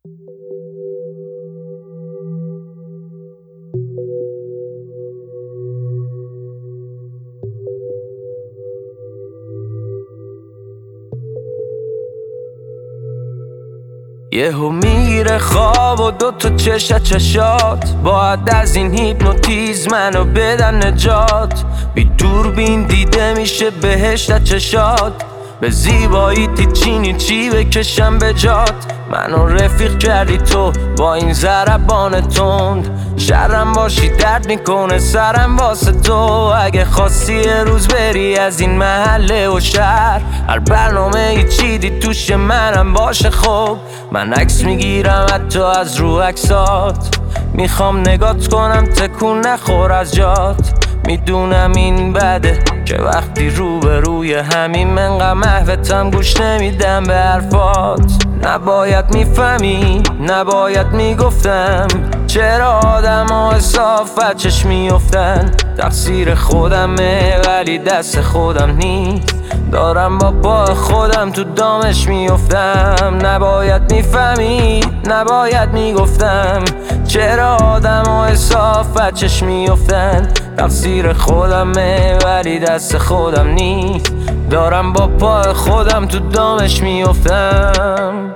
یهو میگیره خواب و دوتا چشات باید از این هیپنوتیزم منو بدن نجات. بی دوربین دیده میشه بهشت چشات، به زیبایی چینی چی بکشم به جات. منو رفیق کردی تو با این ضربان تند، شرم باشی درد میکنه سرم واسه تو. اگه خواستی یه روز بری از این محله و شهر، هر برنامه ای چیدی توش منم باشه. خب من عکس میگیرم حتی از رو عکسات، میخوام نگات کنم تکون نخور از جات. میدونم این بده که وقتی روبروی همین منقدر محوتم گوش نمیدم به حرفات. نباید میفهمی، نباید میگفتم چرا آدم ها اصاف بچش میفتن. تقصیر خودمه ولی دست خودم نیست، دارم با پای خودم تو دامش میفتم. نباید میفهمی، نباید میگفتم چرا آدم ها اصاف بچش میفتن. تقصیر خودمه ولی دست خودم نیست، دارم با پای خودم تو دامش میفتم.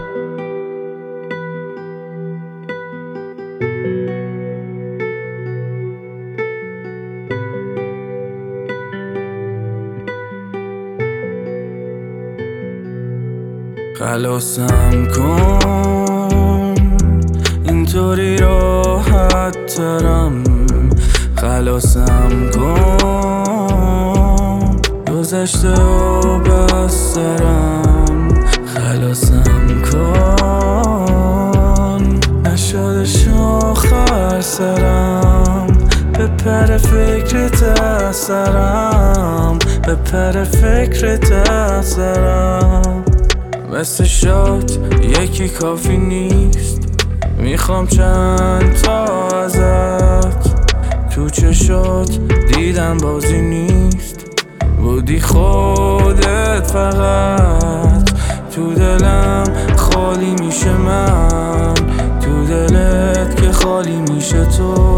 خلاصم کن اینطوری راحت ترم، خلاصم کن گذشته و بسترم. خلاصم کن نشده آخر سرم، بپره فکرت از سرم، بپره فکرت از سرم. مثل شات یکی کافی نیست، میخوام چند تا ازت. تو چشات دیدم بازی نیست، بودی خودت فقط. تو دلم خالی میشه من، تو دلت که خالی میشه تو.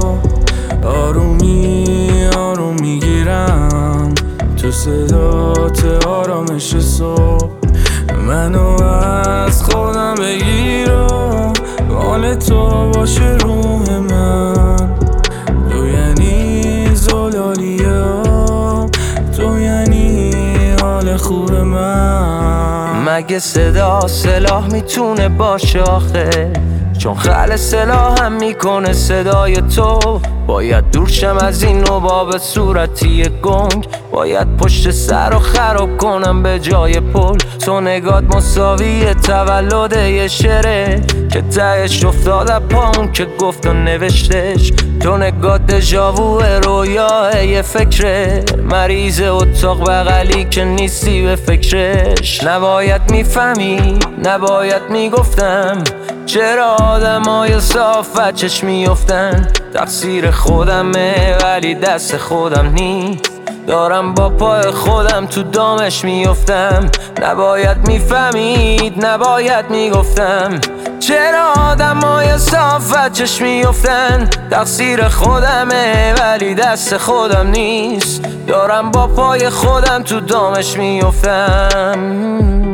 آرومی آروم میگیرم تو صدات آرامش صبح. منو از خودم بگیر و مال تو باشه روح من. تو یعنی زلالیه، تو یعنی حال خوب من. مگه صدا سلاح میتونه باشه آخه؟ چون خل سلاح هم میکنه صدای تو. باید دور شم از این نوباب صورتی گنگ، باید پشت سر و خراب کنم به جای پل. تو نگات مساوی تولد یه شعره که تهش افتاد پاون که گفت و نوشتش. تو نگات دژاوو رویاه یه فکره، مریض اتاق بغلی که نیستی به فکرش. نباید میفهمی، نباید میگفتم چرا آدم های صاف بچش میفتن. تقصیر خودمه ولی دست خودم نیست، دارم با پای خودم تو دامش میفتم. نباید میفهمید، نباید میگفتم چرا آدم های صاف بچش میفتن. تقصیر خودمه ولی دست خودم نیست، دارم با پای خودم تو دامش میفتم.